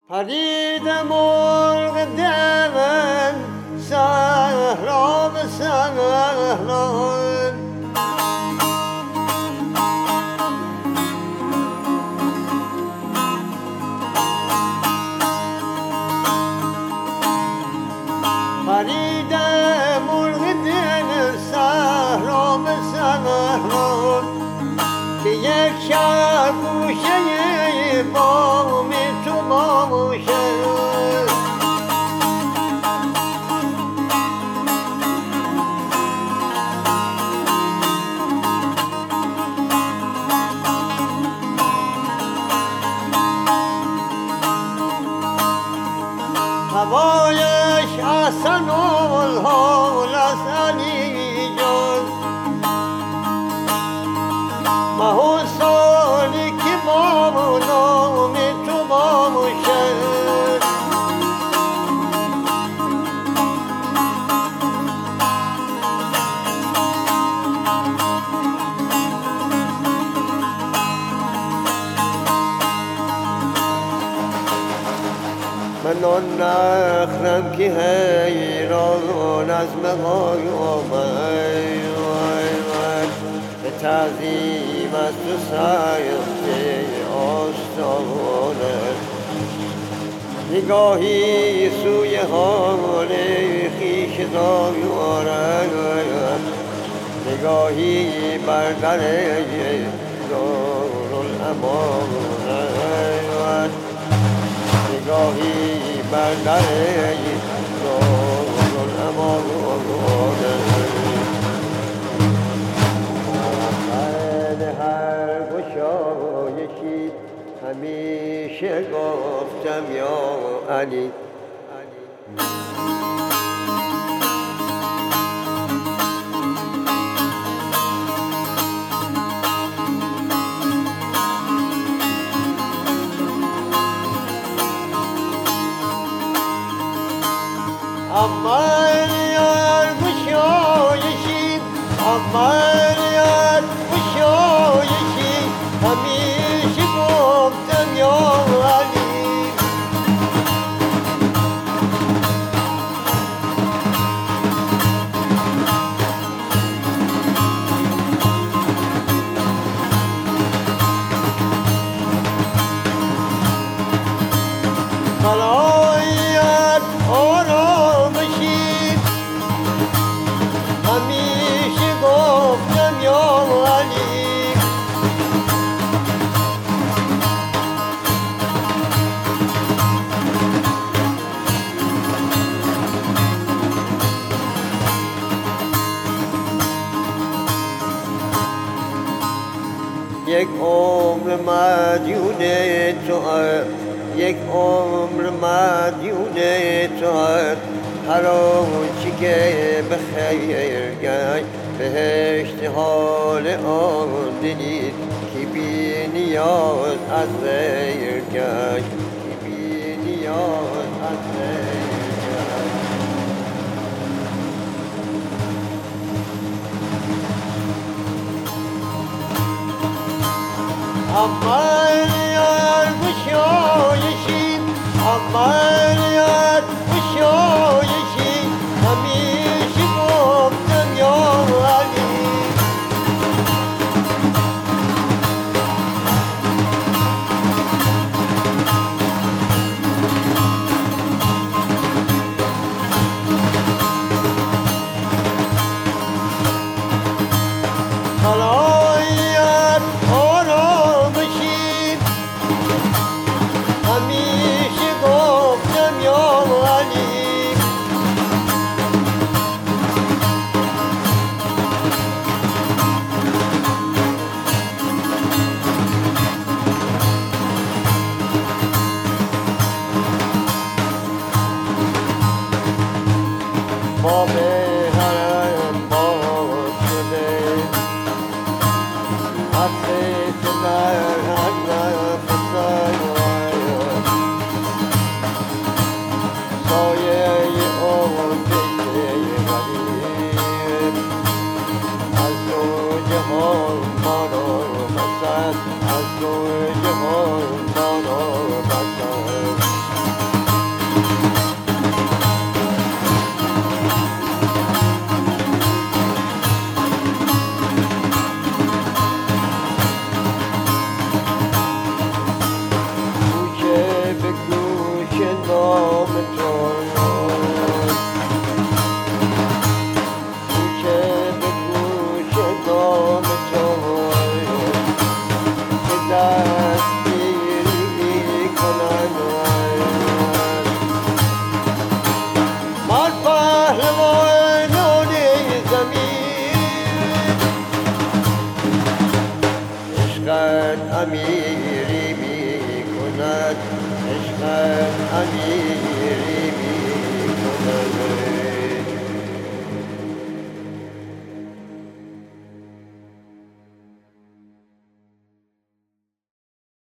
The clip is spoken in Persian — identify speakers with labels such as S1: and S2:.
S1: پرید مرغ دمن صحرا به صحرا، پرید مرغ دمن صحرا به صحرا، که یک شب گوشه بام تو باشه. هوایش حسن الحال است علی جان، ماه سالی که با نام تو باشد. من آن نخلم که حیران از مقام به تعظیم از تو سایخته آستانه، نگاهی سوی حال خویش دارم، نگاهی بر در دارالامان، نگاهی بر در دارالامان. هر گشایشی همیشه گفتم یا علی، عملیات گشایشی، عملیات گشایشی همیشه گفتم یا علی. خلایت آرامشی همیشه گفتم یا علی. یک عمر مدیون تو، یک عمر مدیون تو، هر آنچه که به خیر گشت بهشت حال آن دلی که بی نیاز از غیر گشت، که بی نیاز از غیر گشت. عملیات گشایشی، عملیات گشایشی همیشه گفتم یا علی. خلایت آرامشی همیشه گفتم یا علی. باب حرم باز شده، حسرت در حق سایه اون دل غریب، از دو جهان ما را بسد، از دو جهان ما را بسد. Ali